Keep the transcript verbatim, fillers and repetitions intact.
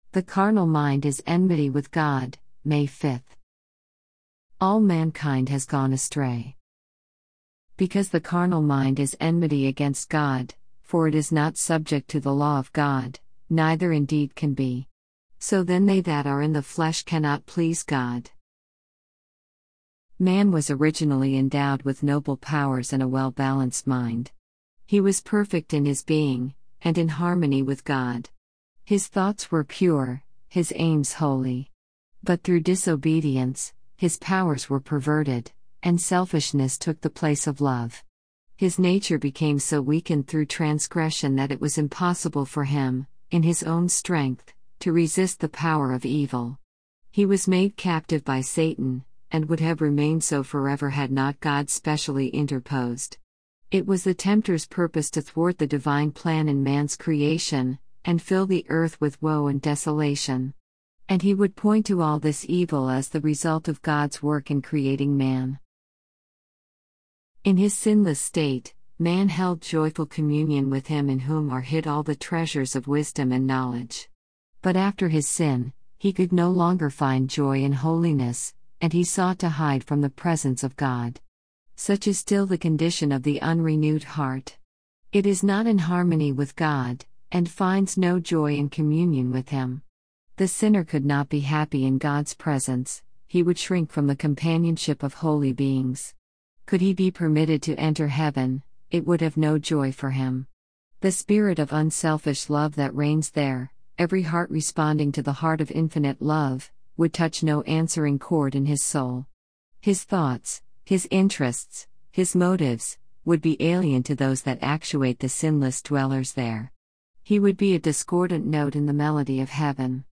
The carnal mind is enmity with God, May fifth. All mankind has gone astray. Because the carnal mind is enmity against God, for it is not subject to the law of God, neither indeed can be. So then they that are in the flesh cannot please God. Man was originally endowed with noble powers and a well-balanced mind. He was perfect in his being, and in harmony with God. His thoughts were pure, his aims holy. But through disobedience, his powers were perverted, and selfishness took the place of love. His nature became so weakened through transgression that it was impossible for him, in his own strength, to resist the power of evil. He was made captive by Satan, and would have remained so forever had not God specially interposed. It was the tempter's purpose to thwart the divine plan in man's creation, and fill the earth with woe and desolation. And he would point to all this evil as the result of God's work in creating man. In his sinless state, man held joyful communion with him in whom are hid all the treasures of wisdom and knowledge. But after his sin, he could no longer find joy in holiness, and he sought to hide from the presence of God. Such is still the condition of the unrenewed heart. It is not in harmony with God, and finds no joy in communion with Him. The sinner could not be happy in God's presence, he would shrink from the companionship of holy beings. Could he be permitted to enter heaven, it would have no joy for him. The spirit of unselfish love that reigns there, every heart responding to the heart of infinite love, would touch no answering chord in his soul. His thoughts, his interests, his motives, would be alien to those that actuate the sinless dwellers there. He would be a discordant note in the melody of heaven.